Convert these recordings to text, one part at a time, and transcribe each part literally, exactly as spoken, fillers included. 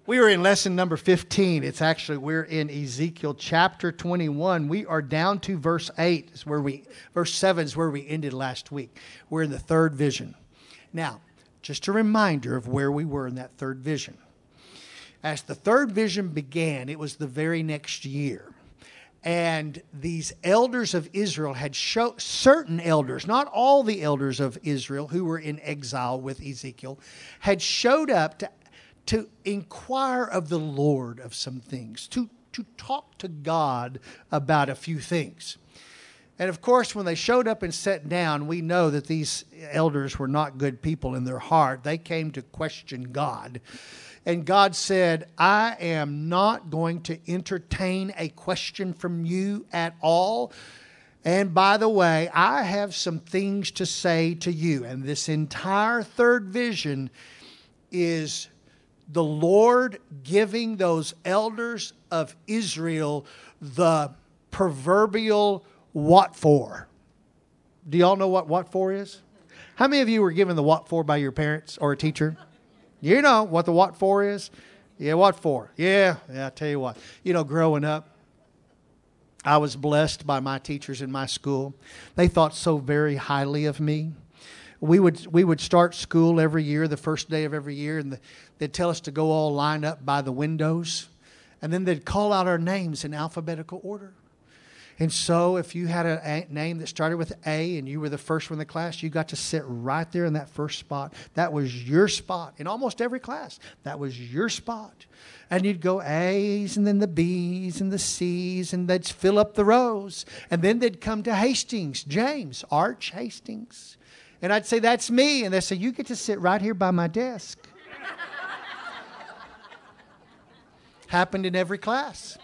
We are in lesson number fifteen. It's actually, we're in Ezekiel chapter twenty-one. We are down to verse eight, is where we, verse seven is where we ended last week. We're in the third vision. Now, just a reminder of where we were in that third vision. As the third vision began, it was the very next year. And these elders of Israel had shown, certain elders, not all the elders of Israel who were in exile with Ezekiel, had showed up to to inquire of the Lord of some things, to, to talk to God about a few things. And of course, when they showed up and sat down, we know that these elders were not good people in their heart. They came to question God. And God said, I am not going to entertain a question from you at all. And by the way, I have some things to say to you. And this entire third vision is the Lord giving those elders of Israel the proverbial what for. Do y'all know what what for is? How many of you were given the what for by your parents or a teacher? You know what the what for is? Yeah, what for? Yeah, yeah, I tell you what. You know, growing up, I was blessed by my teachers in my school. They thought so very highly of me. We would we would start school every year, the first day of every year, and the, they'd tell us to go all line up by the windows. And then they'd call out our names in alphabetical order. And so if you had a, a name that started with A and you were the first one in the class, you got to sit right there in that first spot. That was your spot in almost every class. That was your spot. And you'd go A's and then the B's and the C's, and they'd fill up the rows. And then they'd come to Hastings, James, Arch Hastings. And I'd say, that's me. And they'd say, you get to sit right here by my desk. Happened in every class.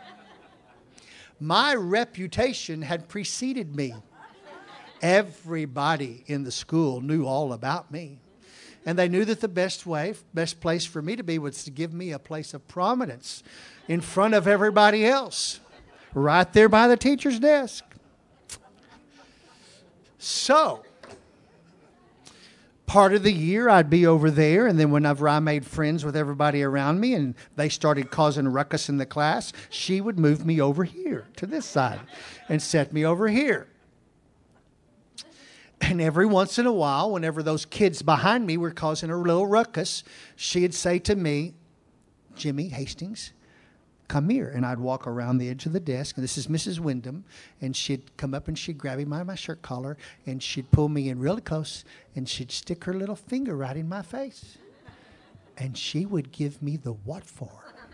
My reputation had preceded me. Everybody in the school knew all about me. And they knew that the best way, best place for me to be was to give me a place of prominence in front of everybody else. Right there by the teacher's desk. So, part of the year I'd be over there, and then whenever I made friends with everybody around me and they started causing ruckus in the class, she would move me over here to this side and set me over here. And every once in a while, whenever those kids behind me were causing a little ruckus, she'd say to me, Jimmy Hastings, come here. And I'd walk around the edge of the desk, and this is Missus Wyndham, and she'd come up and she'd grab me by my shirt collar, and she'd pull me in really close, and she'd stick her little finger right in my face. And she would give me the what for.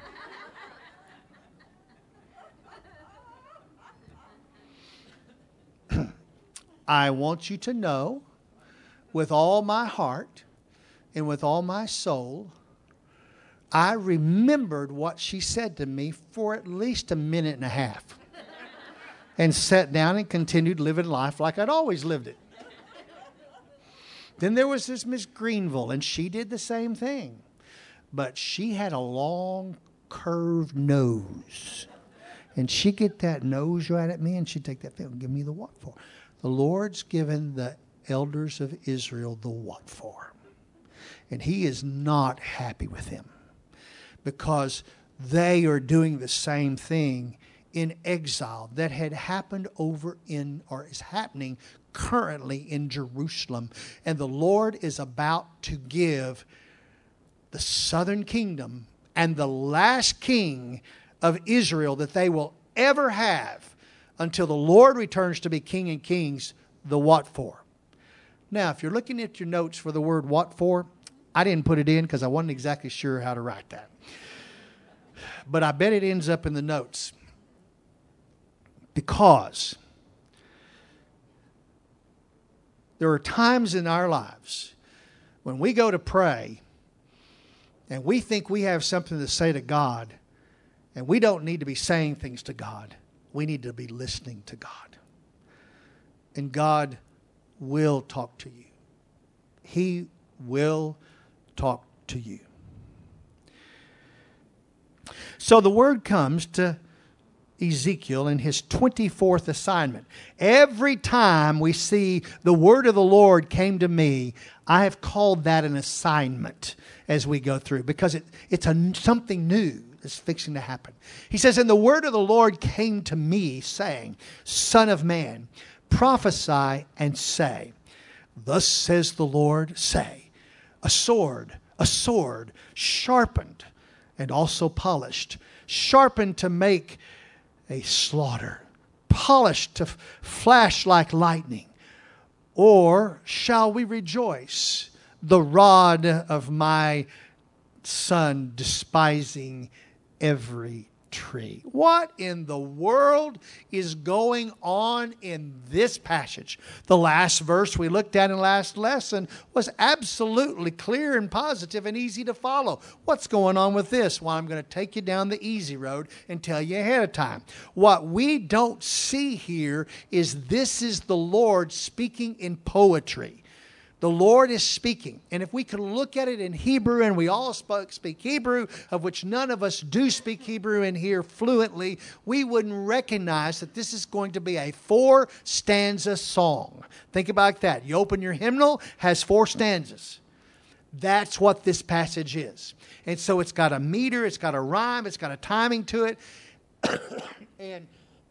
I want you to know, with all my heart and with all my soul, I remembered what she said to me for at least a minute and a half. And sat down and continued living life like I'd always lived it. Then there was this Miss Greenville, and she did the same thing. But she had a long, curved nose. And she'd get that nose right at me, and she'd take that thing and give me the what for. The Lord's given the elders of Israel the what for. And He is not happy with them. Because they are doing the same thing in exile that had happened over in, or is happening currently in Jerusalem. And the Lord is about to give the southern kingdom and the last king of Israel that they will ever have until the Lord returns to be King and Kings, the what for. Now, if you're looking at your notes for the word what for, I didn't put it in because I wasn't exactly sure how to write that. But I bet it ends up in the notes. Because there are times in our lives when we go to pray and we think we have something to say to God, and we don't need to be saying things to God. We need to be listening to God. And God will talk to you. He will talk to you. So the word comes to Ezekiel in his twenty-fourth assignment. Every time we see the word of the Lord came to me, I have called that an assignment as we go through, because it, it's a, something new that's fixing to happen. He says, and the word of the Lord came to me, saying, Son of man, prophesy and say, thus says the Lord, say, a sword, a sword, sharpened and also polished, sharpened to make a slaughter, polished to f- flash like lightning. Or shall we rejoice, the rod of my son despising every tree? What in the world is going on in this passage? The last verse we looked at in the last lesson was absolutely clear and positive and easy to follow. What's going on with this? Well, I'm going to take you down the easy road and tell you ahead of time. What we don't see here is this is the Lord speaking in poetry. The Lord is speaking. And if we could look at it in Hebrew, and we all spoke, speak Hebrew, of which none of us do speak Hebrew in here fluently, we wouldn't recognize that this is going to be a four-stanza song. Think about that. You open your hymnal, has four stanzas. That's what this passage is. And so it's got a meter, it's got a rhyme, it's got a timing to it. and...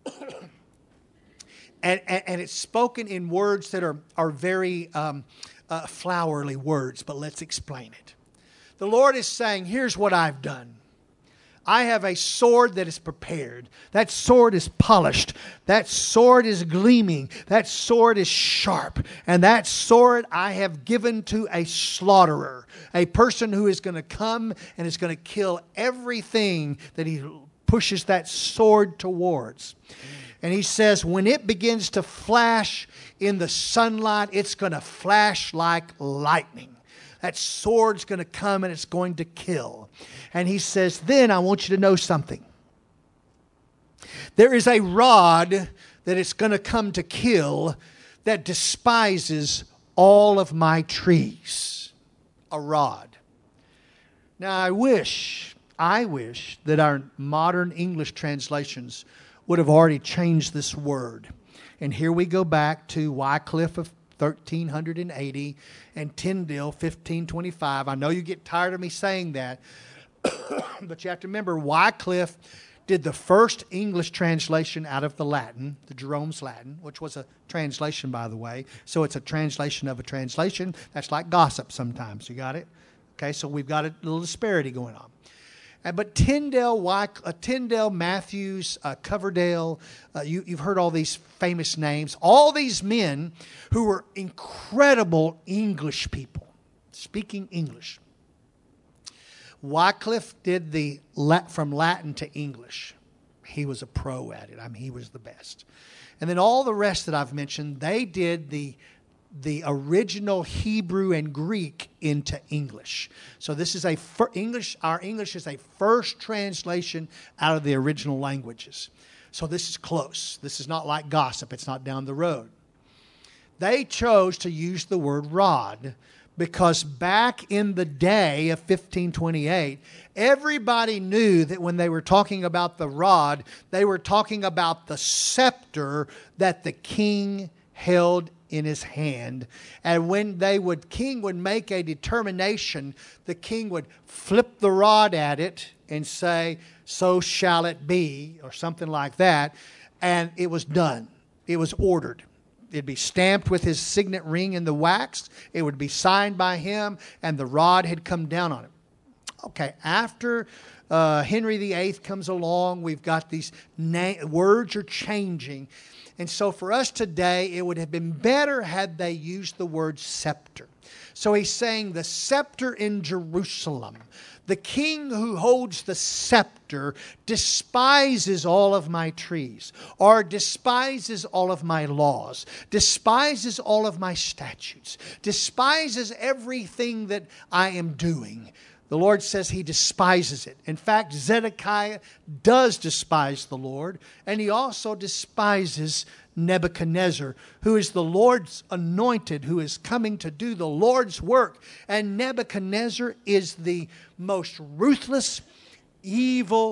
And, and, and it's spoken in words that are, are very um, uh, flowery words, but let's explain it. The Lord is saying, here's what I've done. I have a sword that is prepared. That sword is polished. That sword is gleaming. That sword is sharp. And that sword I have given to a slaughterer, a person who is going to come and is going to kill everything that he pushes that sword towards. And he says, when it begins to flash in the sunlight, it's going to flash like lightning. That sword's going to come and it's going to kill. And he says, then I want you to know something. There is a rod that it's going to come to kill that despises all of my trees. A rod. Now I wish, I wish that our modern English translations would have already changed this word. And here we go back to Wycliffe of thirteen eighty and Tyndale fifteen twenty-five. I know you get tired of me saying that, but you have to remember Wycliffe did the first English translation out of the Latin, the Jerome's Latin, which was a translation, by the way. So it's a translation of a translation. That's like gossip sometimes. You got it? Okay, so we've got a little disparity going on. Uh, but Tyndale, Wyc- uh, Tyndale, Matthews, uh, Coverdale, uh, you, you've heard all these famous names. All these men who were incredible English people, speaking English. Wycliffe did the La- from Latin to English. He was a pro at it. I mean, he was the best. And then all the rest that I've mentioned, they did the the original Hebrew and Greek into English. So this is a fir- English, our English is a first translation out of the original languages. So this is close. This is not like gossip. It's not down the road. They chose to use the word rod because back in the day of fifteen twenty-eight, everybody knew that when they were talking about the rod, they were talking about the scepter that the king held in his hand. And when they would, king would make a determination, the king would flip the rod at it and say, so shall it be, or something like that. And it was done. It was ordered. It'd be stamped with his signet ring in the wax. It would be signed by him, and the rod had come down on it. Okay, after uh, Henry the Eighth comes along, we've got these na- words are changing. And so for us today, it would have been better had they used the word scepter. So he's saying the scepter in Jerusalem. The king who holds the scepter despises all of my trees, or despises all of my laws, despises all of my statutes, despises everything that I am doing. The Lord says he despises it. In fact, Zedekiah does despise the Lord, and he also despises Nebuchadnezzar, who is the Lord's anointed, who is coming to do the Lord's work. And Nebuchadnezzar is the most ruthless, evil,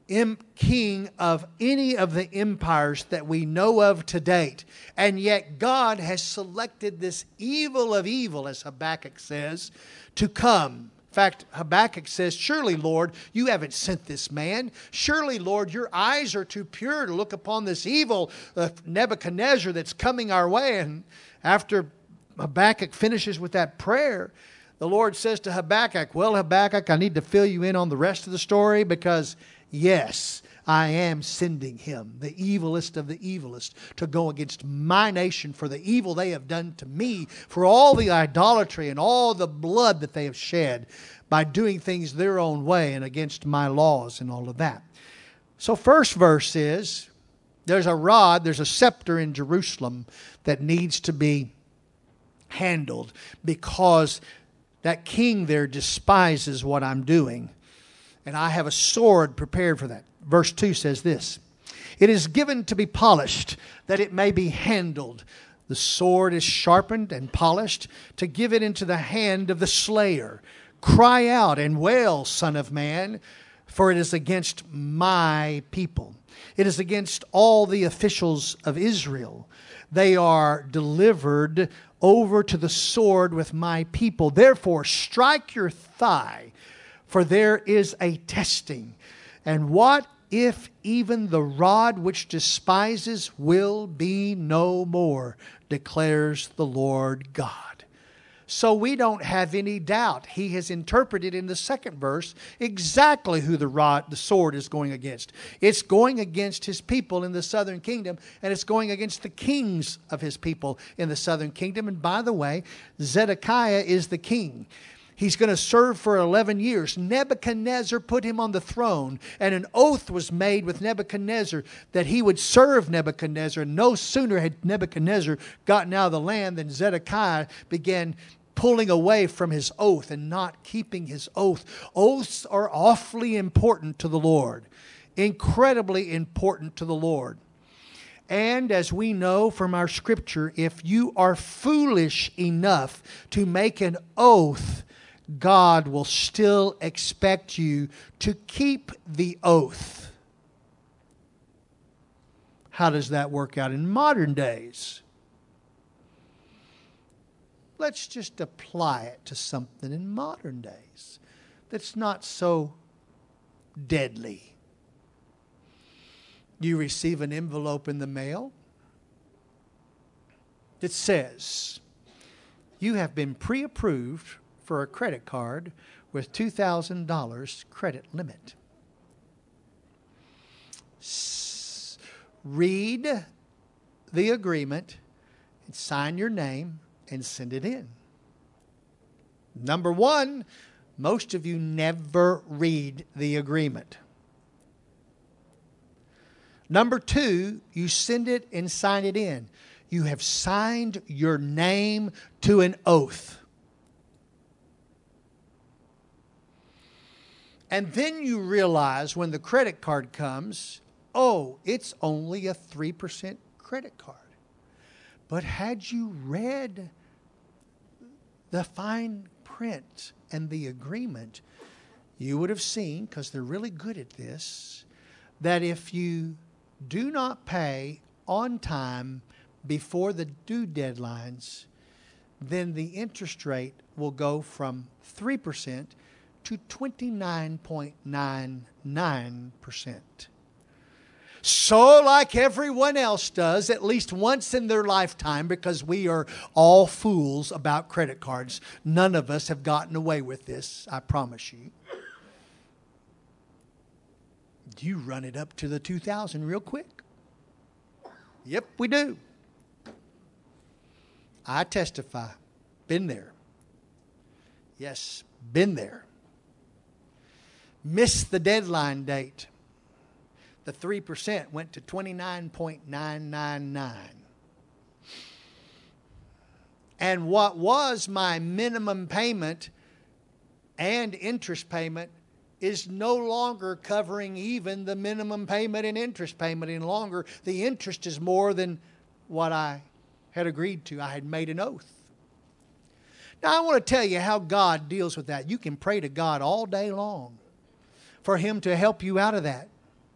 em- king of any of the empires that we know of to date. And yet God has selected this evil of evil, as Habakkuk says, to come. In fact, Habakkuk says, surely, Lord, you haven't sent this man. Surely, Lord, your eyes are too pure to look upon this evil of Nebuchadnezzar that's coming our way. And after Habakkuk finishes with that prayer, the Lord says to Habakkuk, well, Habakkuk, I need to fill you in on the rest of the story because, yes, I am sending him, the evilest of the evilest, to go against my nation for the evil they have done to me, for all the idolatry and all the blood that they have shed by doing things their own way and against my laws and all of that. So first verse is, there's a rod, there's a scepter in Jerusalem that needs to be handled because that king there despises what I'm doing. And I have a sword prepared for that. Verse two says this, it is given to be polished, that it may be handled. The sword is sharpened and polished to give it into the hand of the slayer. Cry out and wail, Son of Man, for it is against my people. It is against all the officials of Israel. They are delivered over to the sword with my people. Therefore, strike your thigh, for there is a testing. And what if even the rod which despises will be no more, declares the Lord God. So we don't have any doubt. He has interpreted in the second verse exactly who the rod, the sword is going against. It's going against his people in the southern kingdom, and it's going against the kings of his people in the southern kingdom. And by the way, Zedekiah is the king. He's going to serve for eleven years. Nebuchadnezzar put him on the throne, and an oath was made with Nebuchadnezzar that he would serve Nebuchadnezzar. No sooner had Nebuchadnezzar gotten out of the land than Zedekiah began pulling away from his oath and not keeping his oath. Oaths are awfully important to the Lord, incredibly important to the Lord. And as we know from our scripture, if you are foolish enough to make an oath, God will still expect you to keep the oath. How does that work out in modern days? Let's just apply it to something in modern days that's not so deadly. You receive an envelope in the mail that says, you have been pre-approved for a credit card with two thousand dollars credit limit. S- read the agreement and sign your name and send it in. Number one, most of you never read the agreement. Number two, you send it and sign it in. You have signed your name to an oath. And then you realize when the credit card comes, oh, it's only a three percent credit card. But had you read the fine print and the agreement, you would have seen, because they're really good at this, that if you do not pay on time before the due deadlines, then the interest rate will go from three percent to twenty-nine point nine nine percent. So like everyone else does, at least once in their lifetime, because we are all fools about credit cards. None of us have gotten away with this, I promise you. You run it up to the two thousand real quick. Yep, we do. I testify. Been there. Yes, been there. Missed the deadline date. The three percent went to twenty-nine point nine nine nine. And what was my minimum payment and interest payment is no longer covering even the minimum payment and interest payment any longer. The interest is more than what I had agreed to. I had made an oath. Now, I want to tell you how God deals with that. You can pray to God all day long for Him to help you out of that.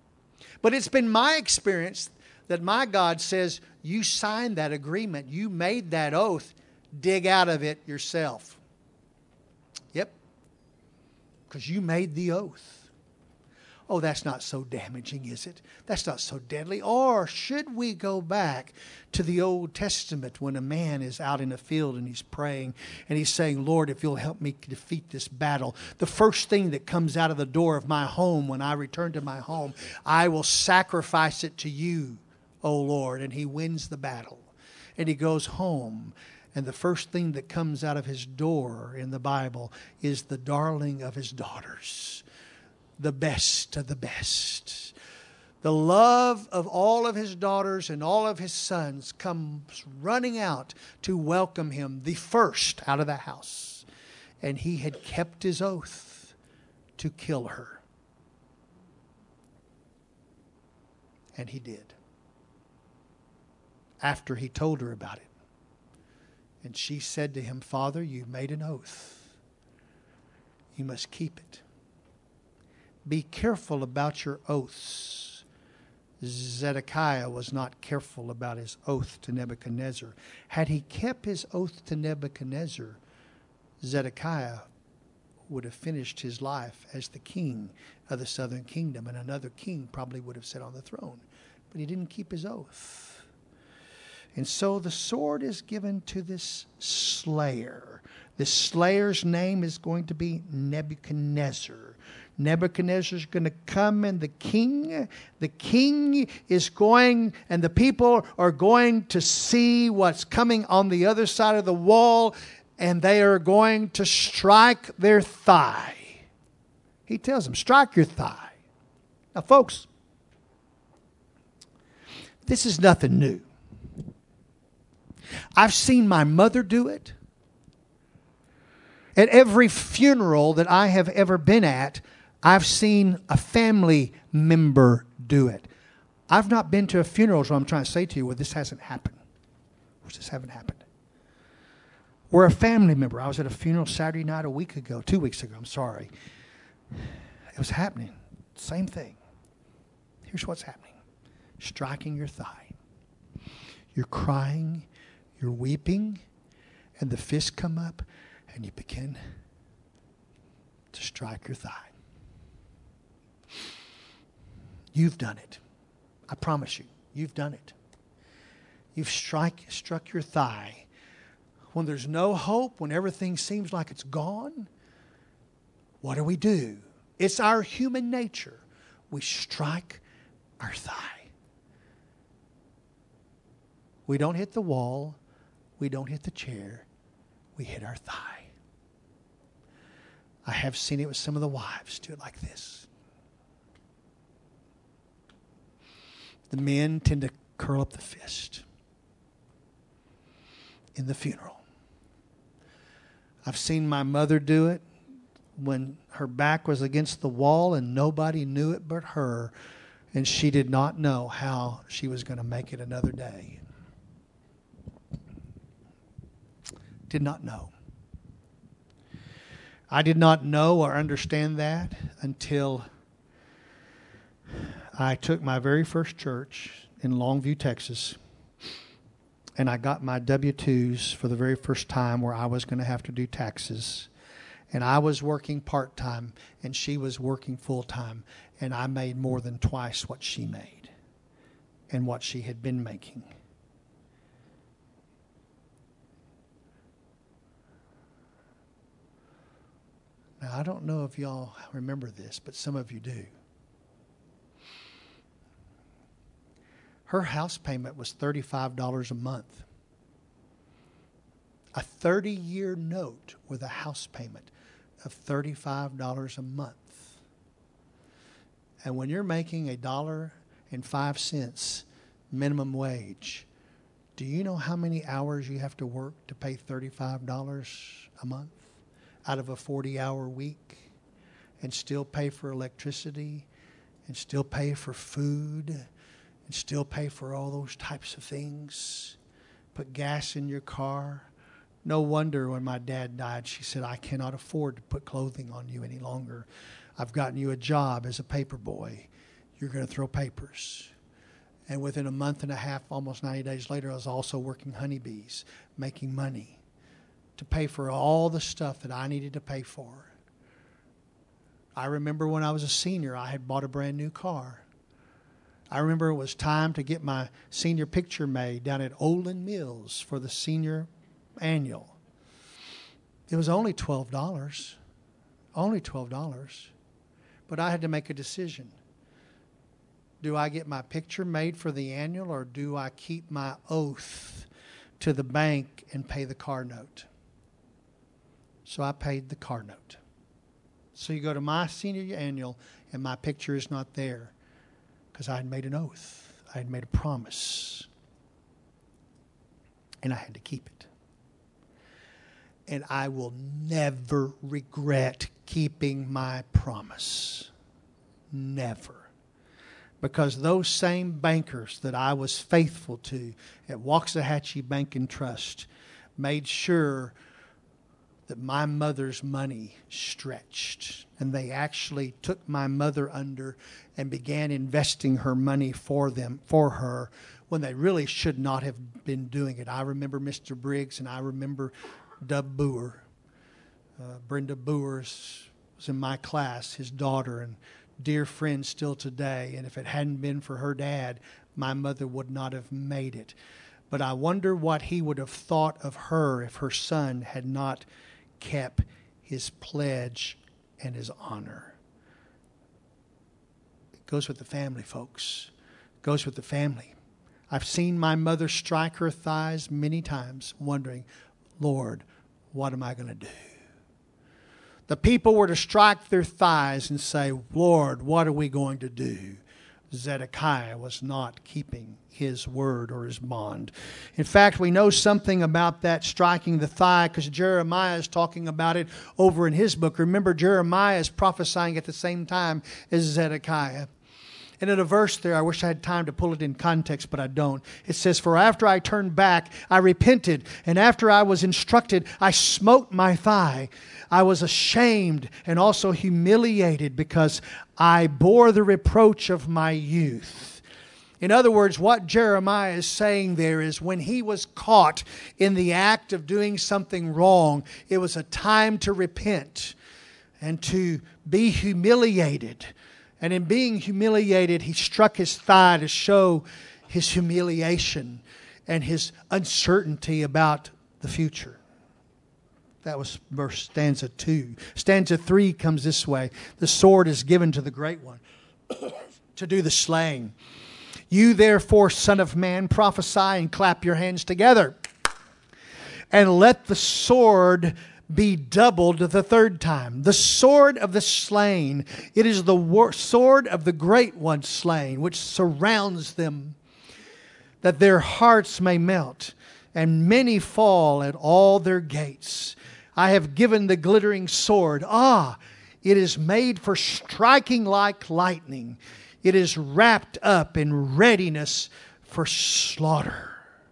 But it's been my experience that my God says, you signed that agreement. You made that oath. Dig out of it yourself. Yep. Because you made the oath. Oh, that's not so damaging, is it? That's not so deadly. Or should we go back to the Old Testament when a man is out in a field and he's praying and he's saying, Lord, if you'll help me defeat this battle, the first thing that comes out of the door of my home when I return to my home, I will sacrifice it to you, O Lord. And he wins the battle. And he goes home. And the first thing that comes out of his door in the Bible is the darling of his daughters. The best of the best. The love of all of his daughters and all of his sons comes running out to welcome him, the first out of the house. And he had kept his oath to kill her. And he did. After he told her about it. And she said to him, Father, you made an oath. You must keep it. Be careful about your oaths. Zedekiah was not careful about his oath to Nebuchadnezzar. Had he kept his oath to Nebuchadnezzar, Zedekiah would have finished his life as the king of the southern kingdom, and another king probably would have sat on the throne. But he didn't keep his oath. And so the sword is given to this slayer. This slayer's name is going to be Nebuchadnezzar. Nebuchadnezzar is going to come, and the king, the king is going, and the people are going to see what's coming on the other side of the wall, and they are going to strike their thigh. He tells them, strike your thigh. Now, folks, this is nothing new. I've seen my mother do it. At every funeral that I have ever been at, I've seen a family member do it. I've not been to a funeral, so I'm trying to say to you, well, this hasn't happened. This hasn't happened. We're a family member. I was at a funeral Saturday night a week ago, two weeks ago, I'm sorry. It was happening. Same thing. Here's what's happening. Striking your thigh. You're crying, you're weeping, and the fists come up, and you begin to strike your thigh. You've done it. I promise you, you've done it. You've strike, struck your thigh. When there's no hope, when everything seems like it's gone, what do we do? It's our human nature. We strike our thigh. We don't hit the wall. We don't hit the chair. We hit our thigh. I have seen it with some of the wives do it like this. The men tend to curl up the fist in the funeral. I've seen my mother do it when her back was against the wall and nobody knew it but her, and she did not know how she was going to make it another day. Did not know. I did not know or understand that until I took my very first church in Longview, Texas, and I got my W two's for the very first time where I was going to have to do taxes. And I was working part-time, and she was working full-time, and I made more than twice what she made and what she had been making. Now, I don't know if y'all remember this, but some of you do. Her house payment was thirty-five dollars a month. A thirty-year note with a house payment of thirty-five dollars a month. And when you're making a dollar and five cents minimum wage, do you know how many hours you have to work to pay thirty-five dollars a month out of a forty-hour week, and still pay for electricity, and still pay for food, and still pay for all those types of things? Put gas in your car. No wonder when my dad died, she said, I cannot afford to put clothing on you any longer. I've gotten you a job as a paper boy. you're going to throw papers. And within a month and a half, almost ninety days later, I was also working honeybees, making money to pay for all the stuff that I needed to pay for. I remember when I was a senior, I had bought a brand new car. I remember it was time to get my senior picture made down at Olin Mills for the senior annual. It was only twelve dollars. Only twelve dollars. But I had to make a decision. Do I get my picture made for the annual, or do I keep my oath to the bank and pay the car note? So I paid the car note. So you go to my senior annual and my picture is not there because I had made an oath. I had made a promise. And I had to keep it. And I will never regret keeping my promise. Never. Because those same bankers that I was faithful to at Waxahachie Bank and Trust made sure that my mother's money stretched. And they actually took my mother under and began investing her money for them, for her, when they really should not have been doing it. I remember Mister Briggs, and I remember Dub Boer. Uh, Brenda Boer was in my class, his daughter, and dear friend still today. And if it hadn't been for her dad, my mother would not have made it. But I wonder what he would have thought of her if her son had not kept his pledge and his honor. It goes with the family, folks. It goes with the family. I've seen my mother strike her thighs many times, wondering, Lord, what am I going to do? The people were to strike their thighs and say, Lord, what are we going to do? Zedekiah was not keeping his word or his bond. In fact, we know something about that striking the thigh because Jeremiah is talking about it over in his book. Remember, Jeremiah is prophesying at the same time as Zedekiah. And in a verse there, I wish I had time to pull it in context, but I don't. It says, for after I turned back, I repented. And after I was instructed, I smote my thigh. I was ashamed and also humiliated because I bore the reproach of my youth. In other words, what Jeremiah is saying there is when he was caught in the act of doing something wrong, it was a time to repent and to be humiliated. And in being humiliated, he struck his thigh to show his humiliation and his uncertainty about the future. That was verse stanza two. Stanza three comes this way. The sword is given to the great one to do the slaying. You therefore, son of man, prophesy and clap your hands together. And let the sword be doubled the third time. The sword of the slain. It is the war- sword of the great one slain, which surrounds them, that their hearts may melt, and many fall at all their gates. I have given the glittering sword. Ah, it is made for striking like lightning. It is wrapped up in readiness for slaughter.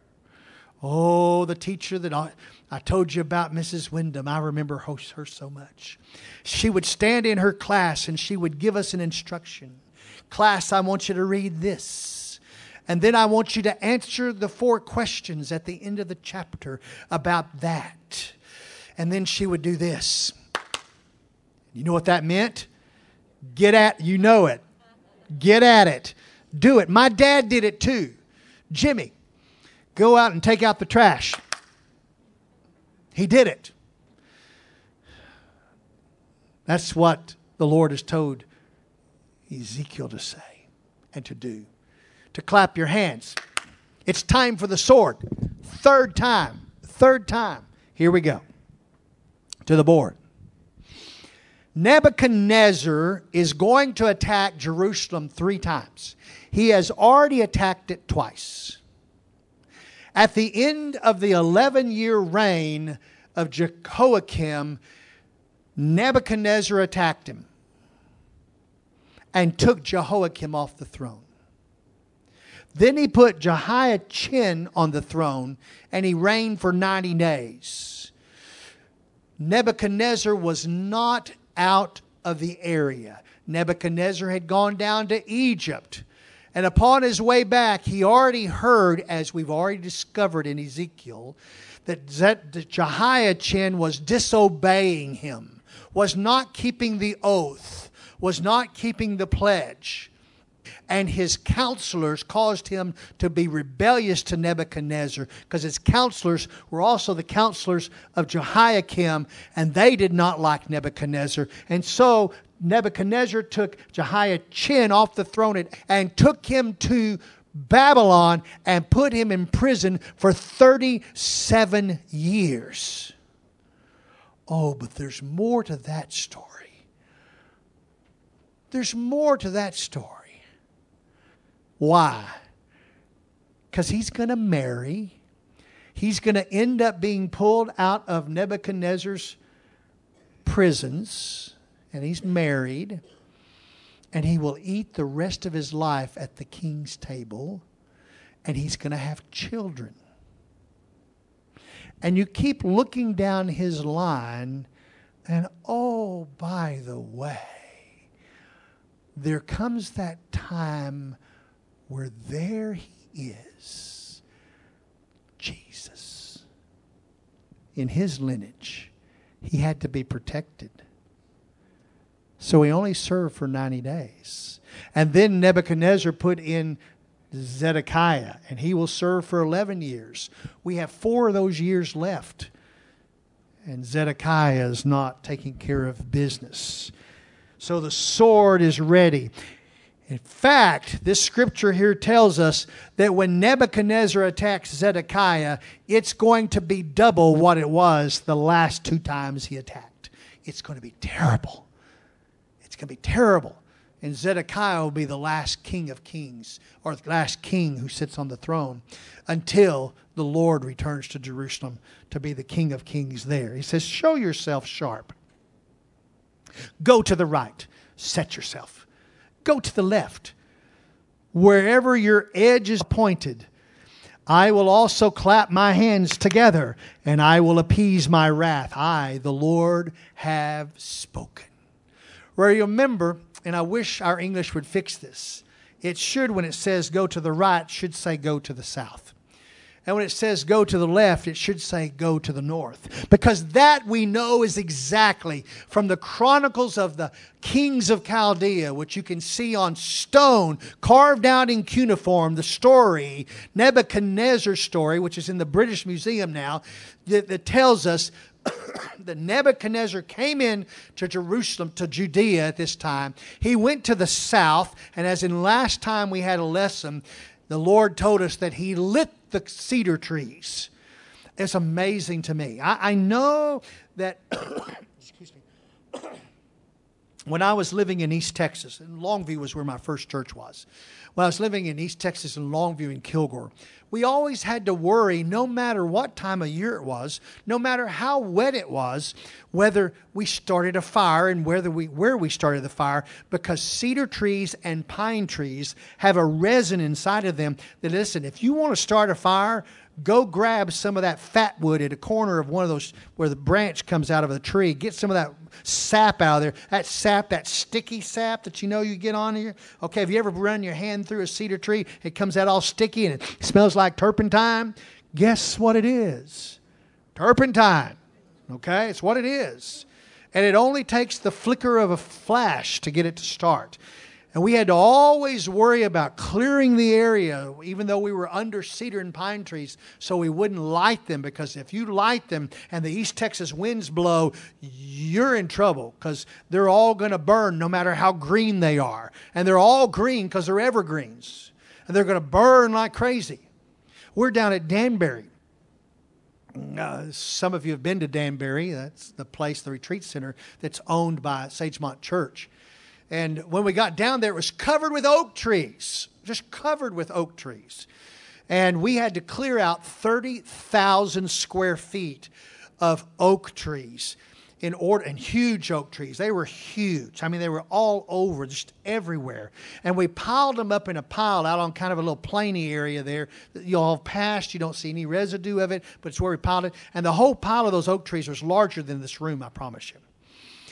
Oh, the teacher that I, I told you about, Missus Wyndham, I remember her, her so much. She would stand in her class and she would give us an instruction. Class, I want you to read this. And then I want you to answer the four questions at the end of the chapter about that. And then she would do this. You know what that meant? Get at, you know it. Get at it. Do it. My dad did it too. Jimmy, go out and take out the trash. He did it. That's what the Lord has told Ezekiel to say and to do. To clap your hands. It's time for the sword. Third time. Third time. Here we go. To the board. Nebuchadnezzar is going to attack Jerusalem three times. He has already attacked it twice. At the end of the eleven-year reign of Jehoiakim, Nebuchadnezzar attacked him and took Jehoiakim off the throne. Then he put Jehoiachin on the throne and he reigned for ninety days. Nebuchadnezzar was not out of the area. Nebuchadnezzar had gone down to Egypt. And upon his way back, he already heard, as we've already discovered in Ezekiel, that Jehoiachin was disobeying him, was not keeping the oath, was not keeping the pledge. And his counselors caused him to be rebellious to Nebuchadnezzar, because his counselors were also the counselors of Jehoiakim, and they did not like Nebuchadnezzar. And so Nebuchadnezzar took Jehoiachin off the throne and took him to Babylon and put him in prison for thirty-seven years. Oh, but there's more to that story. There's more to that story. Why? Because he's going to marry. He's going to end up being pulled out of Nebuchadnezzar's prisons. And he's married. And he will eat the rest of his life at the king's table. And he's going to have children. And you keep looking down his line. And oh, by the way, there comes that time where there he is, Jesus. In his lineage, he had to be protected. So he only served for ninety days. And then Nebuchadnezzar put in Zedekiah, and he will serve for eleven years. We have four of those years left. And Zedekiah is not taking care of business. So the sword is ready. In fact, this scripture here tells us that when Nebuchadnezzar attacks Zedekiah, it's going to be double what it was the last two times he attacked. It's going to be terrible. It's going to be terrible. And Zedekiah will be the last king of kings, or the last king who sits on the throne, until the Lord returns to Jerusalem to be the king of kings there. He says, show yourself sharp. Go to the right. Set yourself. Go to the left. Wherever your edge is pointed, I will also clap my hands together, and I will appease my wrath. I, the Lord, have spoken. Where you remember, and I wish our English would fix this, it should, when it says go to the right, should say go to the south. And when it says go to the left, it should say go to the north. Because that we know is exactly from the Chronicles of the Kings of Chaldea, which you can see on stone, carved out in cuneiform, the story, Nebuchadnezzar's story, which is in the British Museum now, that, that tells us that Nebuchadnezzar came in to Jerusalem, to Judea at this time. He went to the south, and as in last time we had a lesson, the Lord told us that he lit the cedar trees. It's amazing to me. I, I know that, excuse me, when I was living in East Texas, and Longview was where my first church was. When I was living in East Texas in Longview and Kilgore, we always had to worry, no matter what time of year it was, no matter how wet it was, whether we started a fire and whether we where we started the fire, because cedar trees and pine trees have a resin inside of them that, listen, if you want to start a fire, go grab some of that fat wood at a corner of one of those where the branch comes out of the tree. Get some of that sap out of there. That sap, that sticky sap that you know you get on here. Okay, have you ever run your hand through a cedar tree? It comes out all sticky and it smells like turpentine. Guess what it is? Turpentine. Okay, it's what it is. And it only takes the flicker of a flash to get it to start. And we had to always worry about clearing the area, even though we were under cedar and pine trees, so we wouldn't light them. Because if you light them and the East Texas winds blow, you're in trouble, because they're all going to burn no matter how green they are. And they're all green because they're evergreens. And they're going to burn like crazy. We're down at Danbury. Uh, some of you have been to Danbury. That's the place, the retreat center, that's owned by Sagemont Church. And when we got down there, it was covered with oak trees, just covered with oak trees. And we had to clear out thirty thousand square feet of oak trees in order, and huge oak trees. They were huge. I mean, they were all over, just everywhere. And we piled them up in a pile out on kind of a little plainy area there that you all have passed. You don't see any residue of it, but it's where we piled it. And the whole pile of those oak trees was larger than this room, I promise you.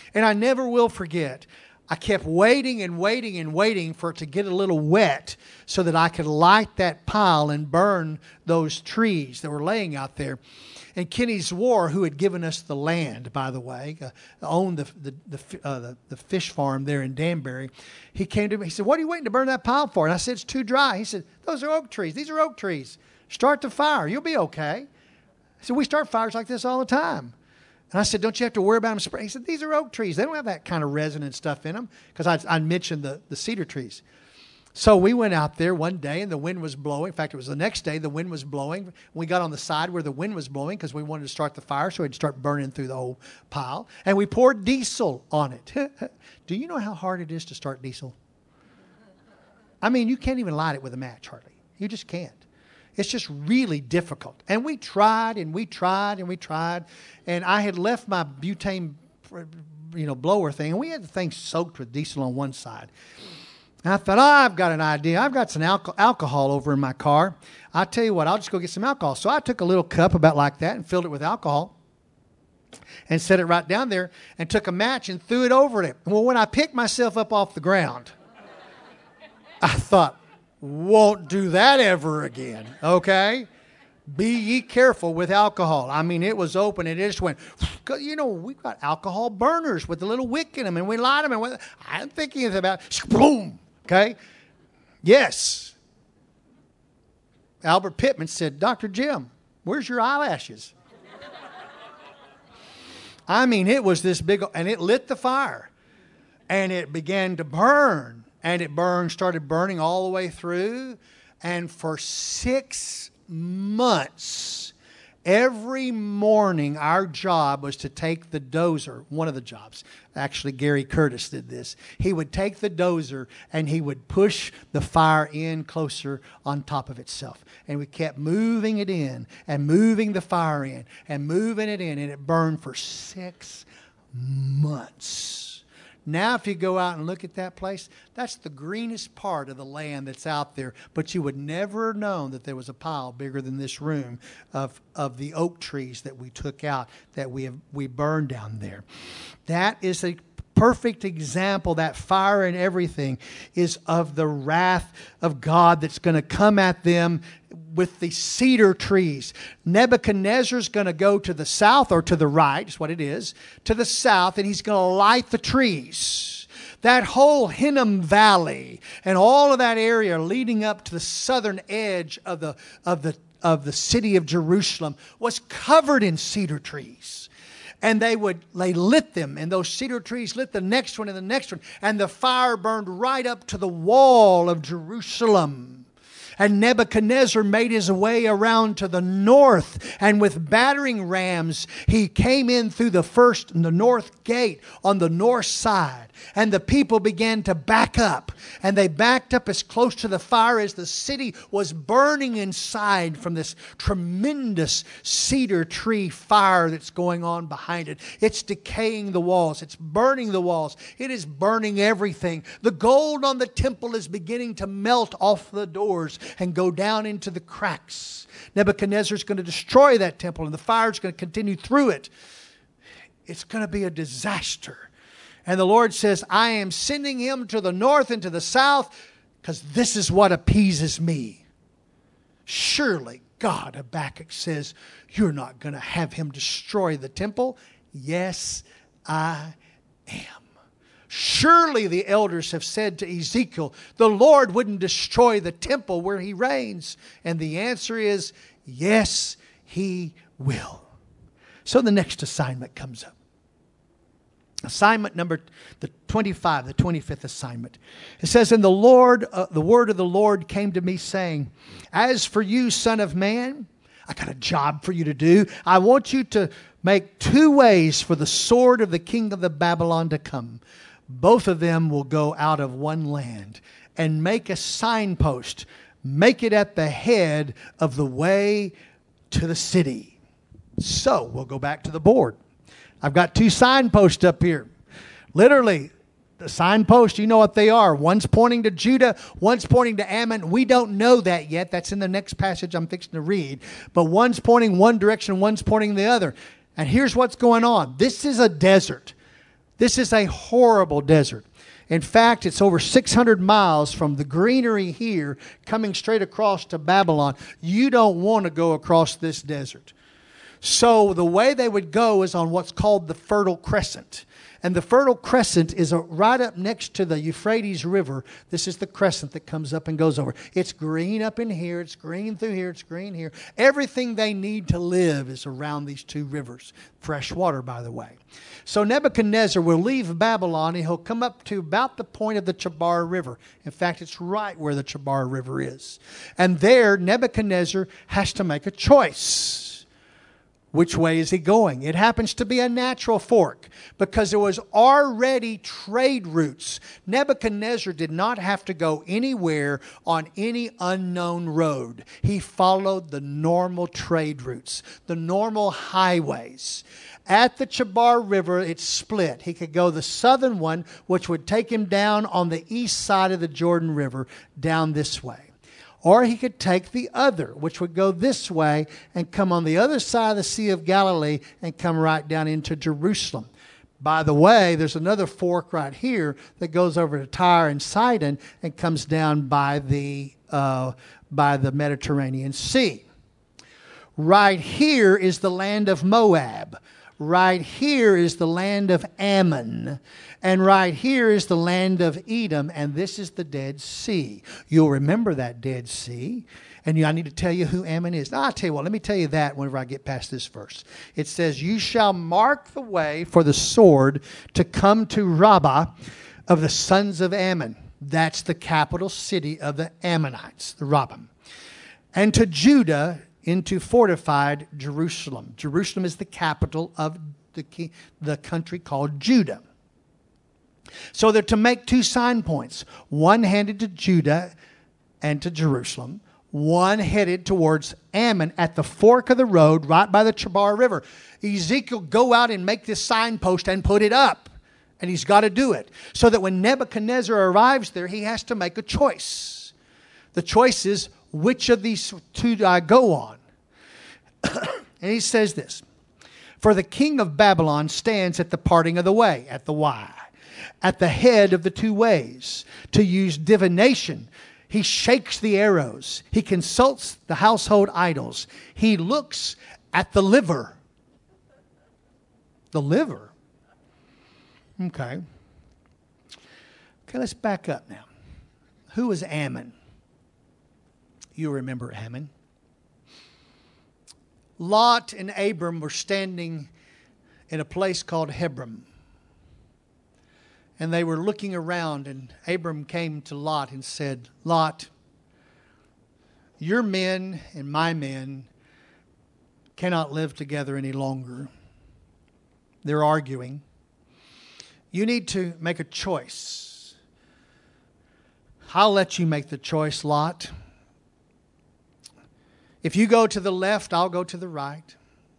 And I never will forget, I kept waiting and waiting and waiting for it to get a little wet so that I could light that pile and burn those trees that were laying out there. And Kenny Zwar, who had given us the land, by the way, uh, owned the the the, uh, the the fish farm there in Danbury, he came to me. He said, "What are you waiting to burn that pile for?" And I said, "It's too dry." He said, "Those are oak trees. These are oak trees. Start the fire. You'll be okay." I said, "We start fires like this all the time." And I said, "Don't you have to worry about them spraying?" He said, "These are oak trees. They don't have that kind of resin and stuff in them," because I, I mentioned the, the cedar trees. So we went out there one day, and the wind was blowing. In fact, it was the next day, the wind was blowing. We got on the side where the wind was blowing because we wanted to start the fire so it'd start burning through the whole pile. And we poured diesel on it. Do you know how hard it is to start diesel? I mean, you can't even light it with a match, hardly. You just can't. It's just really difficult. And we tried and we tried and we tried. And I had left my butane, you know, blower thing. And we had the thing soaked with diesel on one side. And I thought, oh, I've got an idea. I've got some alco- alcohol over in my car. I'll tell you what, I'll just go get some alcohol. So I took a little cup about like that and filled it with alcohol and set it right down there and took a match and threw it over it. Well, when I picked myself up off the ground, I thought, won't do that ever again, okay? Be ye careful with alcohol. I mean, it was open and it just went, you know, we've got alcohol burners with a little wick in them and we light them. And I'm thinking about, boom, okay? Yes. Albert Pittman said, "Doctor Jim, where's your eyelashes?" I mean, it was this big, and it lit the fire and it began to burn. And it burned, started burning all the way through. And for six months, every morning, our job was to take the dozer, one of the jobs. Actually, Gary Curtis did this. He would take the dozer and he would push the fire in closer on top of itself. And we kept moving it in and moving the fire in and moving it in. And it burned for six months. Now, if you go out and look at that place, that's the greenest part of the land that's out there. But you would never have known that there was a pile bigger than this room of, of the oak trees that we took out, that we have, we burned down there. That is a perfect example. That fire and everything is of the wrath of God that's going to come at them with the cedar trees. Nebuchadnezzar's going to go to the south, or to the right, is what it is, to the south, and he's going to light the trees. That whole Hinnom Valley and all of that area leading up to the southern edge of the of the of the city of Jerusalem was covered in cedar trees. And they would, they lit them, and those cedar trees lit the next one and the next one, and the fire burned right up to the wall of Jerusalem. And Nebuchadnezzar made his way around to the north, and with battering rams, he came in through the first, the north gate on the north side. And the people began to back up, and they backed up as close to the fire as the city was burning inside from this tremendous cedar tree fire that's going on behind it. It's decaying the walls. It's burning the walls. It is burning everything. The gold on the temple is beginning to melt off the doors and go down into the cracks. Nebuchadnezzar is going to destroy that temple, and the fire is going to continue through it. It's going to be a disaster. And the Lord says, I am sending him to the north and to the south because this is what appeases me. Surely, God, Habakkuk says, you're not going to have him destroy the temple. Yes, I am. Surely the elders have said to Ezekiel, the Lord wouldn't destroy the temple where he reigns. And the answer is, yes, he will. So the next assignment comes up. Assignment number the twenty-five, the twenty-fifth assignment. It says, and the Lord, uh, the word of the Lord came to me saying, as for you, son of man, I got a job for you to do. I want you to make two ways for the sword of the king of the Babylon to come. Both of them will go out of one land, and make a signpost. Make it at the head of the way to the city. So we'll go back to the board. I've got two signposts up here. Literally, the signposts, you know what they are. One's pointing to Judah, one's pointing to Ammon. We don't know that yet. That's in the next passage I'm fixing to read. But one's pointing one direction, one's pointing the other. And here's what's going on. This is a desert. This is a horrible desert. In fact, it's over six hundred miles from the greenery here coming straight across to Babylon. You don't want to go across this desert. So the way they would go is on what's called the Fertile Crescent. And the Fertile Crescent is right up next to the Euphrates River. This is the crescent that comes up and goes over. It's green up in here. It's green through here. It's green here. Everything they need to live is around these two rivers. Fresh water, by the way. So Nebuchadnezzar will leave Babylon and he'll come up to about the point of the Chabar River. In fact, it's right where the Chabar River is. And there, Nebuchadnezzar has to make a choice. Which way is he going? It happens to be a natural fork because there was already trade routes. Nebuchadnezzar did not have to go anywhere on any unknown road. He followed the normal trade routes, the normal highways. At the Chabar River, it split. He could go the southern one, which would take him down on the east side of the Jordan River, down this way. Or he could take the other, which would go this way and come on the other side of the Sea of Galilee and come right down into Jerusalem. By the way, there's another fork right here that goes over to Tyre and Sidon and comes down by the, uh, by the Mediterranean Sea. Right here is the land of Moab. Right here is the land of Ammon. And right here is the land of Edom. And this is the Dead Sea. You'll remember that Dead Sea. And you, I need to tell you who Ammon is. Now, I'll tell you what, let me tell you that whenever I get past this verse. It says, you shall mark the way for the sword to come to Rabbah of the sons of Ammon. That's the capital city of the Ammonites, the Rabbah. And to Judah, into fortified Jerusalem. Jerusalem is the capital of the, the country called Judah. So they're to make two sign points. One handed to Judah and to Jerusalem. One headed towards Ammon at the fork of the road right by the Chabar River. Ezekiel, go out and make this signpost and put it up. And he's got to do it. So that when Nebuchadnezzar arrives there, he has to make a choice. The choice is, which of these two do I go on? And he says this. For the king of Babylon stands at the parting of the way, at the Y, at the head of the two ways, to use divination. He shakes the arrows. He consults the household idols. He looks at the liver. The liver? Okay. Okay, let's back up now. Who was Ammon? You remember Ammon. Lot and Abram were standing in a place called Hebron. And they were looking around, and Abram came to Lot and said, Lot, your men and my men cannot live together any longer. They're arguing. You need to make a choice. I'll let you make the choice, Lot. If you go to the left, I'll go to the right.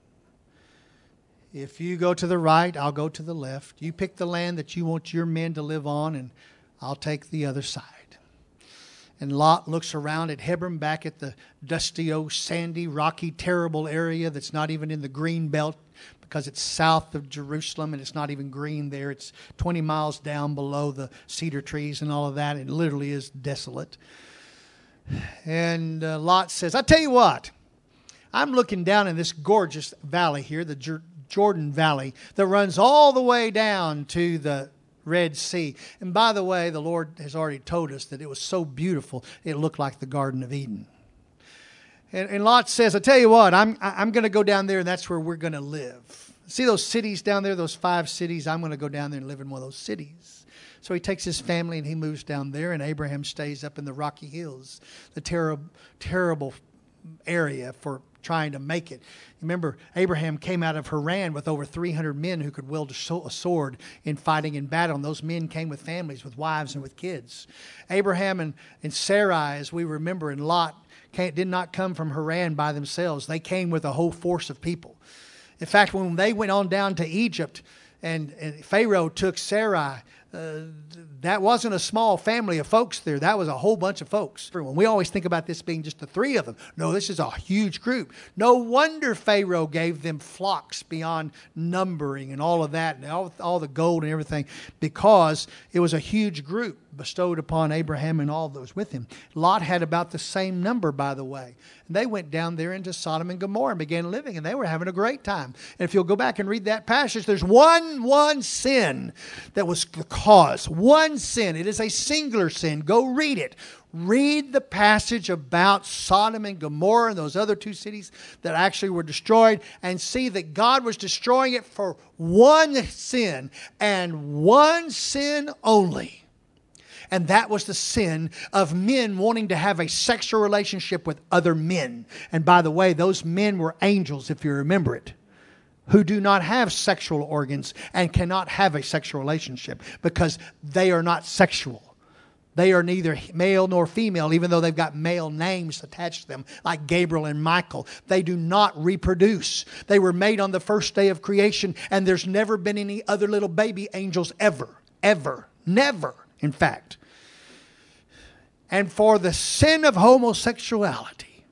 If you go to the right, I'll go to the left. You pick the land that you want your men to live on, and I'll take the other side. And Lot looks around at Hebron, back at the dusty, old, sandy, rocky, terrible area that's not even in the green belt because it's south of Jerusalem and it's not even green there. It's twenty miles down below the cedar trees and all of that. It literally is desolate. And uh, Lot says, I tell you what, I'm looking down in this gorgeous valley here, the Jer- Jordan Valley, that runs all the way down to the Red Sea. And by the way, the Lord has already told us that it was so beautiful, it looked like the Garden of Eden. And, and Lot says, I tell you what, I'm, I'm going to go down there, and that's where we're going to live. See those cities down there, those five cities? I'm going to go down there and live in one of those cities. So he takes his family and he moves down there, and Abraham stays up in the Rocky Hills, the terrible, terrible area for trying to make it. Remember, Abraham came out of Haran with over three hundred men who could wield a sword in fighting in battle. And those men came with families, with wives, and with kids. Abraham and, and Sarai, as we remember, and Lot came, did not come from Haran by themselves. They came with a whole force of people. In fact, when they went on down to Egypt and, and Pharaoh took Sarai, uh, that wasn't a small family of folks there. That was a whole bunch of folks. We always think about this being just the three of them. No, this is a huge group. No wonder Pharaoh gave them flocks beyond numbering and all of that, and all, all the gold and everything, because it was a huge group bestowed upon Abraham and all those with him. Lot had about the same number, by the way. And they went down there into Sodom and Gomorrah and began living, and they were having a great time. And if you'll go back and read that passage, there's one, one sin that was the cause. One sin. It is a singular sin. Go read it. Read the passage about Sodom and Gomorrah and those other two cities that actually were destroyed, and see that God was destroying it for one sin and one sin only. And that was the sin of men wanting to have a sexual relationship with other men. And by the way, those men were angels, if you remember it, who do not have sexual organs and cannot have a sexual relationship because they are not sexual. They are neither male nor female, even though they've got male names attached to them, like Gabriel and Michael. They do not reproduce. They were made on the first day of creation, and there's never been any other little baby angels ever, ever, never, in fact. And for the sin of homosexuality,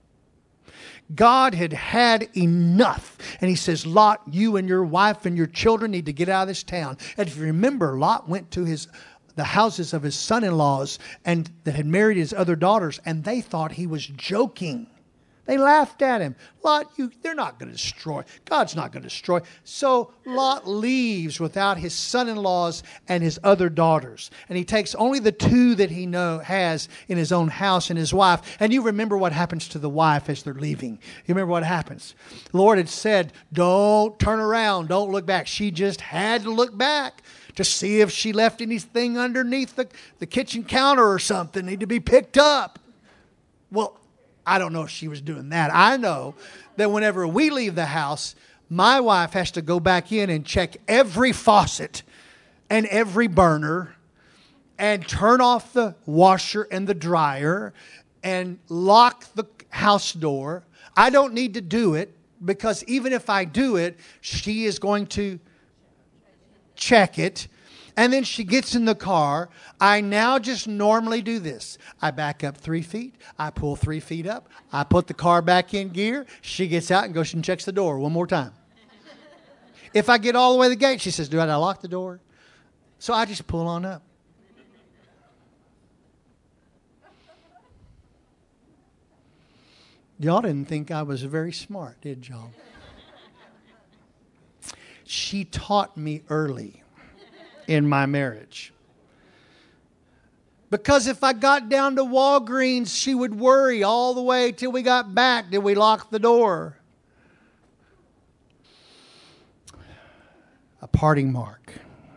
God had had enough. And he says, Lot, you and your wife and your children need to get out of this town. And if you remember, Lot went to his the houses of his son-in-laws and that had married his other daughters, and they thought he was joking. They laughed at him. Lot, you, they're not going to destroy. God's not going to destroy. So Lot leaves without his son-in-laws and his other daughters. And he takes only the two that he know has in his own house and his wife. And you remember what happens to the wife as they're leaving. You remember what happens. The Lord had said, don't turn around. Don't look back. She just had to look back to see if she left anything underneath the, the kitchen counter or something. Need to be picked up. Well, I don't know if she was doing that. I know that whenever we leave the house, my wife has to go back in and check every faucet and every burner and turn off the washer and the dryer and lock the house door. I don't need to do it because even if I do it, she is going to check it. And then she gets in the car. I now just normally do this. I back up three feet. I pull three feet up. I put the car back in gear. She gets out and goes and checks the door one more time. If I get all the way to the gate, she says, do I lock the door? So I just pull on up. Y'all didn't think I was very smart, did y'all? She taught me early in my marriage. Because if I got down to Walgreens, she would worry all the way till we got back. Did we lock the door? A parting mark.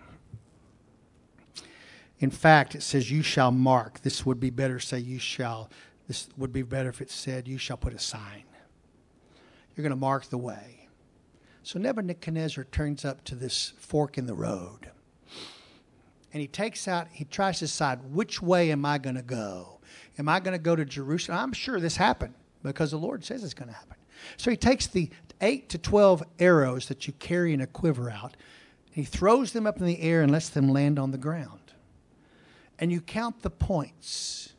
In fact, it says, you shall mark. This would be better say you shall. This would be better if it said, you shall put a sign. You're going to mark the way. So Nebuchadnezzar turns up to this fork in the road. And he takes out, he tries to decide, which way am I going to go? Am I going to go to Jerusalem? I'm sure this happened because the Lord says it's going to happen. So he takes the eight to twelve arrows that you carry in a quiver out, and he throws them up in the air and lets them land on the ground. And you count the points.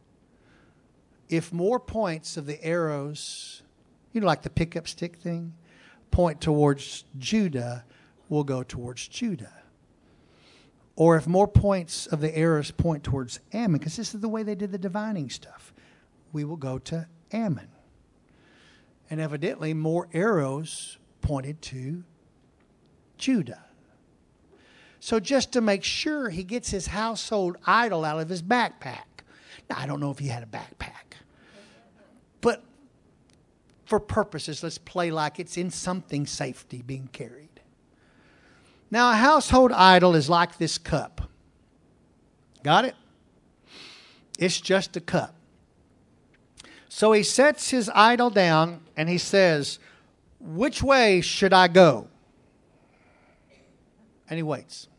If more points of the arrows, you know, like the pickup stick thing, point towards Judah, will go towards Judah. Or if more points of the arrows point towards Ammon, because this is the way they did the divining stuff, we will go to Ammon. And evidently more arrows pointed to Judah. So just to make sure, he gets his household idol out of his backpack. Now, I don't know if he had a backpack. But for purposes, let's play like it's in something safety being carried. Now, a household idol is like this cup. Got it? It's just a cup. So he sets his idol down and he says, which way should I go? And he waits.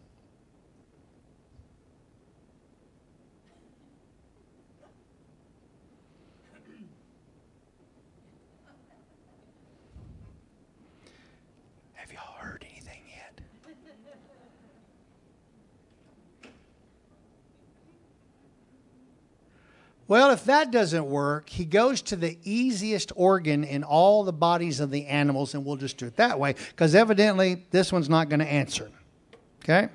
Have y'all heard anything yet? Well, if that doesn't work, he goes to the easiest organ in all the bodies of the animals, and we'll just do it that way, because evidently this one's not going to answer. Okay?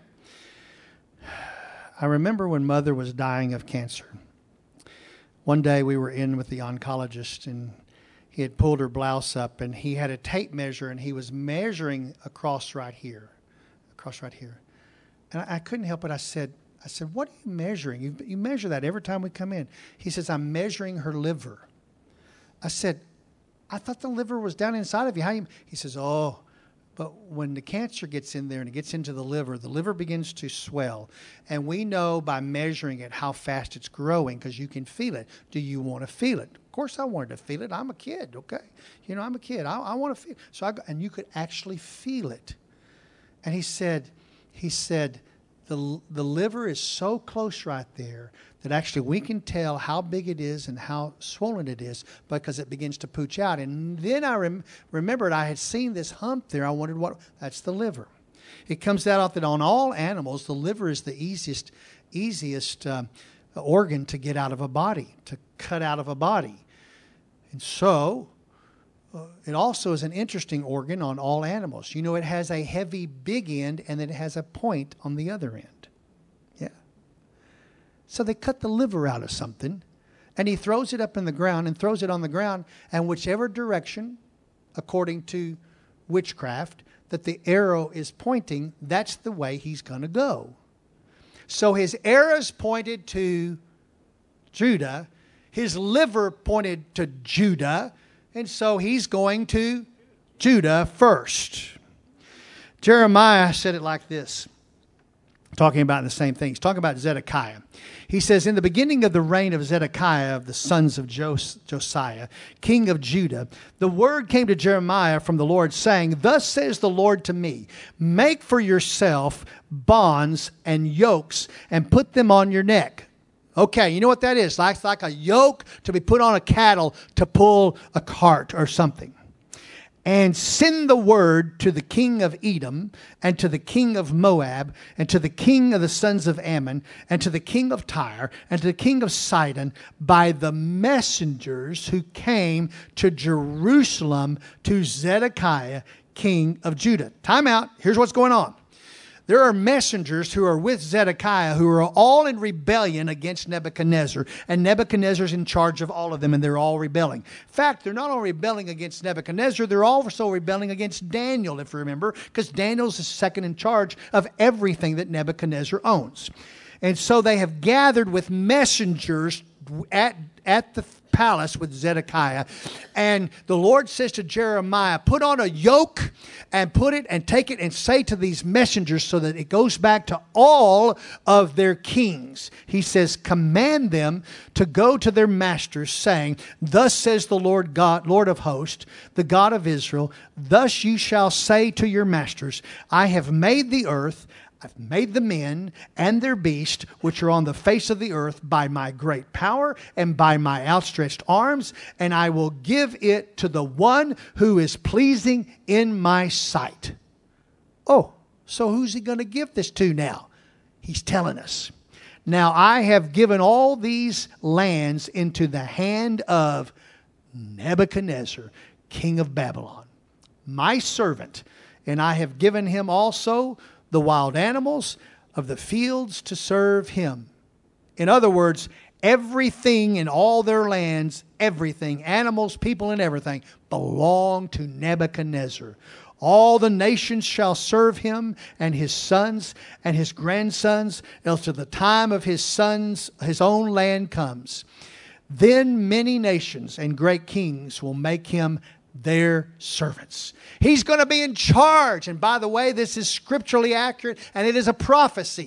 I remember when Mother was dying of cancer. One day we were in with the oncologist, and he had pulled her blouse up, and he had a tape measure, and he was measuring across right here, across right here. And I, I couldn't help it. I said, I said, what are you measuring? You, you measure that every time we come in. He says, I'm measuring her liver. I said, I thought the liver was down inside of you. How you? He says, oh, but when the cancer gets in there and it gets into the liver, the liver begins to swell. And we know by measuring it how fast it's growing because you can feel it. Do you want to feel it? Of course I wanted to feel it. I'm a kid, okay? You know, I'm a kid. I, I want to feel it. So I go, and you could actually feel it. And he said, he said, the, the liver is so close right there that actually we can tell how big it is and how swollen it is because it begins to pooch out. And then I rem- remembered I had seen this hump there. I wondered what, that's the liver. It comes out that on all animals, the liver is the easiest, easiest uh, organ to get out of a body, to cut out of a body. And so uh, it also is an interesting organ on all animals. You know, it has a heavy big end and then it has a point on the other end. Yeah. So they cut the liver out of something and he throws it up in the ground and throws it on the ground, and whichever direction, according to witchcraft, that the arrow is pointing, that's the way he's going to go. So his arrows pointed to Judah. His liver pointed to Judah. And so he's going to Judah first. Jeremiah said it like this, talking about the same thing. He's talking about Zedekiah. He says, in the beginning of the reign of Zedekiah of the sons of Jos- Josiah, king of Judah, the word came to Jeremiah from the Lord, saying, thus says the Lord to me, make for yourself bonds and yokes and put them on your neck. Okay, you know what that is? Like, like a yoke to be put on a cattle to pull a cart or something. And send the word to the king of Edom, and to the king of Moab, and to the king of the sons of Ammon, and to the king of Tyre, and to the king of Sidon, by the messengers who came to Jerusalem to Zedekiah, king of Judah. Time out. Here's what's going on. There are messengers who are with Zedekiah who are all in rebellion against Nebuchadnezzar. And Nebuchadnezzar's in charge of all of them, and they're all rebelling. In fact, they're not only rebelling against Nebuchadnezzar, they're also rebelling against Daniel, if you remember, because Daniel's the second in charge of everything that Nebuchadnezzar owns. And so they have gathered with messengers at, at the palace with Zedekiah. And the Lord says to Jeremiah, put on a yoke and put it and take it and say to these messengers so that it goes back to all of their kings. He says, command them to go to their masters, saying, thus says the Lord God, Lord of hosts, the God of Israel, thus you shall say to your masters, I have made the earth, I've made the men and their beast, which are on the face of the earth, by my great power and by my outstretched arms, and I will give it to the one who is pleasing in my sight. Oh, so who's he going to give this to now? He's telling us. Now I have given all these lands into the hand of Nebuchadnezzar, king of Babylon, my servant, and I have given him also the wild animals of the fields to serve him. In other words, everything in all their lands, everything, animals, people, and everything, belong to Nebuchadnezzar. All the nations shall serve him, and his sons and his grandsons, until the time of his sons, his own land comes. Then many nations and great kings will make him their servants. He's going to be in charge. And by the way, this is scripturally accurate, and it is a prophecy.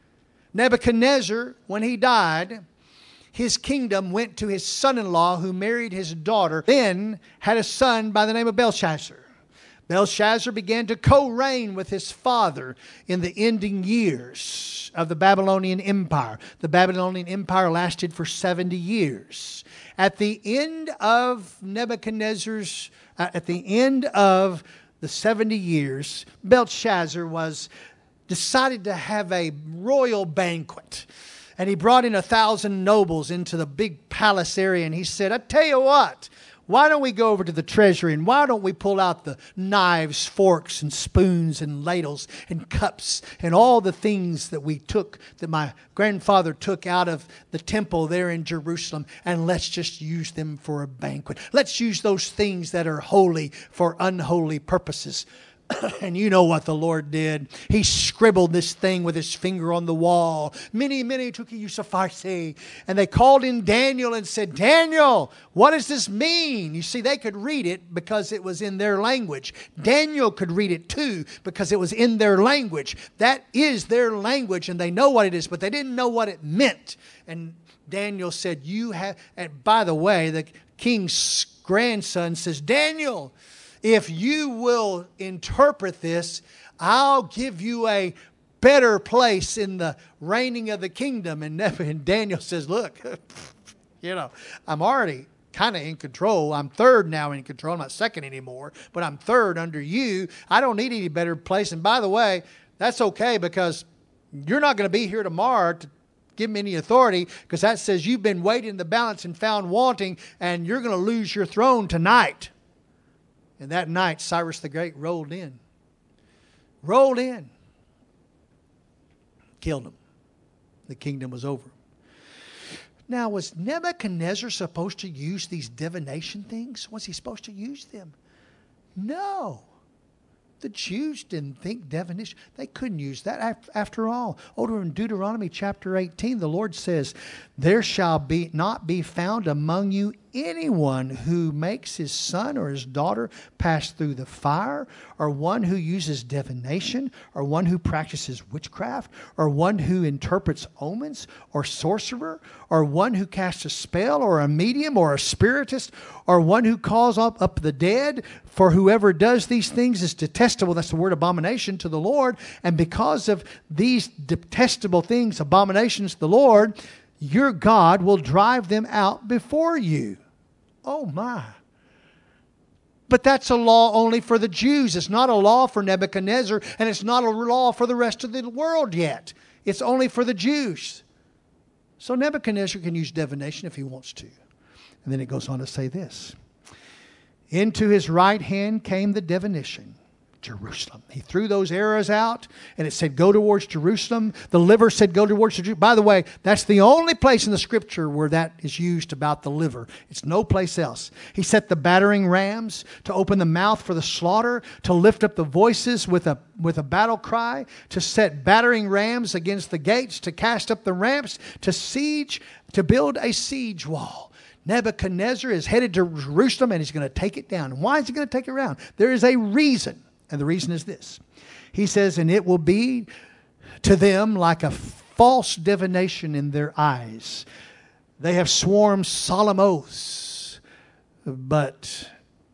Nebuchadnezzar, when he died, his kingdom went to his son-in-law who married his daughter, then had a son by the name of Belshazzar. Belshazzar began to co-reign with his father in the ending years of the Babylonian Empire. The Babylonian Empire lasted for seventy years. At the end of Nebuchadnezzar's, uh, at the end of the seventy years, Belshazzar was decided to have a royal banquet. And he brought in a thousand nobles into the big palace area. And he said, I tell you what, why don't we go over to the treasury and why don't we pull out the knives, forks, and spoons, and ladles, and cups, and all the things that we took, that my grandfather took out of the temple there in Jerusalem, and let's just use them for a banquet. Let's use those things that are holy for unholy purposes. And you know what the Lord did. He scribbled this thing with his finger on the wall. Mene, mene, tekel, upharsin. And they called in Daniel and said, Daniel, what does this mean? You see, they could read it because it was in their language. Daniel could read it too because it was in their language. That is their language, and they know what it is, but they didn't know what it meant. And Daniel said, you have, and by the way, the king's grandson says, Daniel, if you will interpret this, I'll give you a better place in the reigning of the kingdom. And, and Daniel says, look, you know, I'm already kind of in control. I'm third now in control. I'm not second anymore, but I'm third under you. I don't need any better place. And by the way, that's okay because you're not going to be here tomorrow to give me any authority, because that says you've been weighed in the balance and found wanting, and you're going to lose your throne tonight. And that night, Cyrus the Great rolled in. Rolled in. Killed him. The kingdom was over. Now, was Nebuchadnezzar supposed to use these divination things? Was he supposed to use them? No. The Jews didn't think divination. They couldn't use that. After all, over in Deuteronomy chapter eighteen, the Lord says, there shall be not be found among you anyone who makes his son or his daughter pass through the fire, or one who uses divination, or one who practices witchcraft, or one who interprets omens, or sorcerer, or one who casts a spell, or a medium, or a spiritist, or one who calls up, up the dead. For whoever does these things is detestable. That's the word abomination to the Lord. And because of these detestable things, abominations to the Lord, your God will drive them out before you. Oh my. But that's a law only for the Jews. It's not a law for Nebuchadnezzar, and it's not a law for the rest of the world yet. It's only for the Jews. So Nebuchadnezzar can use divination if he wants to. And then it goes on to say this. Into his right hand came the divination, Jerusalem. He threw those arrows out, and it said, go towards Jerusalem. The liver said, go towards Jerusalem. By the way, that's the only place in the scripture where that is used about the liver. It's no place else. He set the battering rams to open the mouth for the slaughter, to lift up the voices with a, with a battle cry, to set battering rams against the gates, to cast up the ramps, to siege, to build a siege wall. Nebuchadnezzar is headed to Jerusalem, and he's going to take it down. And why is he going to take it down? There is a reason. And the reason is this. He says, and it will be to them like a false divination in their eyes. They have sworn solemn oaths, but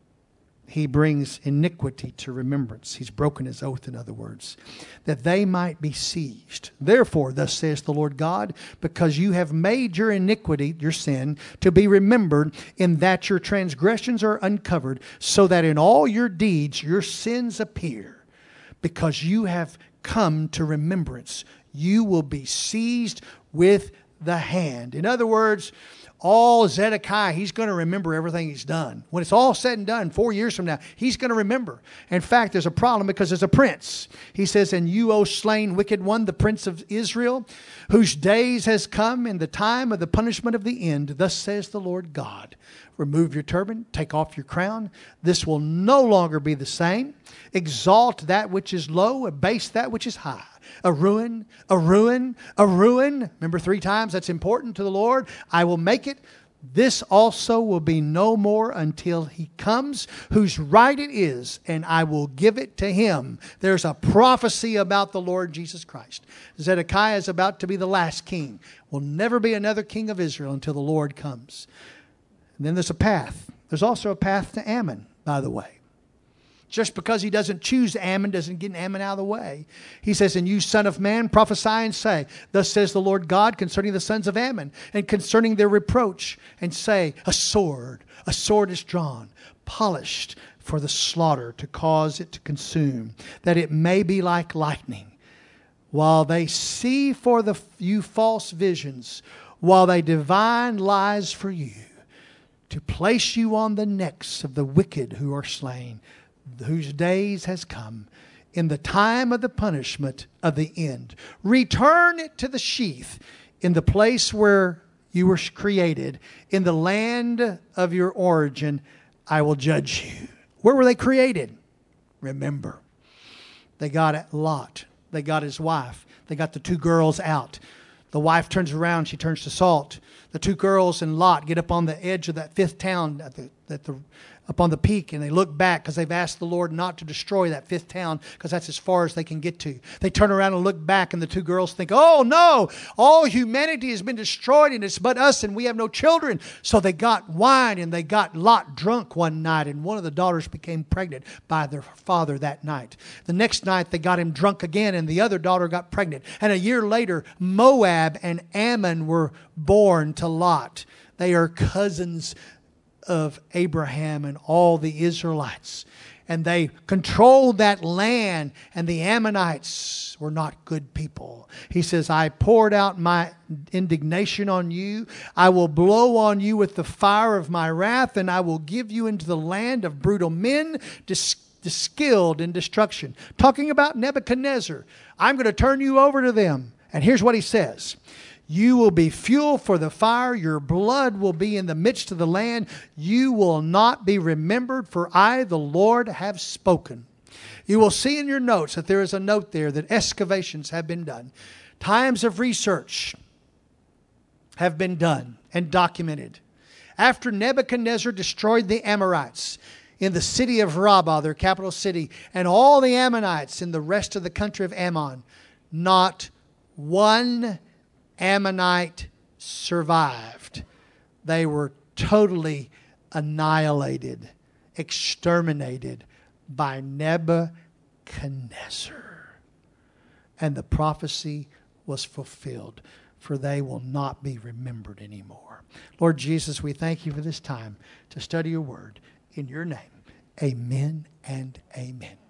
he brings iniquity to remembrance. He's broken his oath, in other words, that they might be seized. Therefore, thus says the Lord God, because you have made your iniquity, your sin, to be remembered, in that your transgressions are uncovered, so that in all your deeds your sins appear. Because you have come to remembrance, you will be seized with the hand. In other words, all Zedekiah, he's going to remember everything he's done. When it's all said and done, four years from now, he's going to remember. In fact, there's a problem because there's a prince. He says, and you, O slain wicked one, the prince of Israel, whose days has come in the time of the punishment of the end. Thus says the Lord God. Remove your turban, take off your crown. This will no longer be the same. Exalt that which is low, abase that which is high. A ruin, a ruin, a ruin. Remember three times that's important to the Lord. I will make it. This also will be no more until he comes, whose right it is, and I will give it to him. There's a prophecy about the Lord Jesus Christ. Zedekiah is about to be the last king. Will never be another king of Israel until the Lord comes. And then there's a path. There's also a path to Ammon, by the way. Just because he doesn't choose Ammon doesn't get Ammon out of the way. He says, and you, son of man, prophesy and say, thus says the Lord God concerning the sons of Ammon, and concerning their reproach, and say, a sword, a sword is drawn, polished for the slaughter, to cause it to consume, that it may be like lightning, while they see for the, you false visions, while they divine lies for you, to place you on the necks of the wicked who are slain, whose days has come, in the time of the punishment of the end. Return it to the sheath in the place where you were created, in the land of your origin. I will judge you. Where were they created? Remember, they got Lot. They got his wife. They got the two girls out. The wife turns around. She turns to salt. The two girls and Lot get up on the edge of that fifth town at the, at the, up on the peak, and they look back because they've asked the Lord not to destroy that fifth town because that's as far as they can get to. They turn around and look back, and the two girls think, oh no, all humanity has been destroyed and it's but us and we have no children. So they got wine and they got Lot drunk one night, and one of the daughters became pregnant by their father that night. The next night they got him drunk again, and the other daughter got pregnant. And a year later, Moab and Ammon were born to Lot. They are cousins of Abraham and all the Israelites. And they controlled that land, and the Ammonites were not good people. He says, I poured out my indignation on you. I will blow on you with the fire of my wrath, and I will give you into the land of brutal men, dis- skilled in destruction. Talking about Nebuchadnezzar. I'm going to turn you over to them. And here's what he says. You will be fuel for the fire. Your blood will be in the midst of the land. You will not be remembered, for I, the Lord, have spoken. You will see in your notes that there is a note there that excavations have been done. Times of research have been done and documented. After Nebuchadnezzar destroyed the Amorites in the city of Rabbah, their capital city, and all the Ammonites in the rest of the country of Ammon, not one Ammonite survived. They were totally annihilated, exterminated by Nebuchadnezzar. And the prophecy was fulfilled, for they will not be remembered anymore. Lord Jesus, we thank you for this time to study your word. In your name, amen and amen.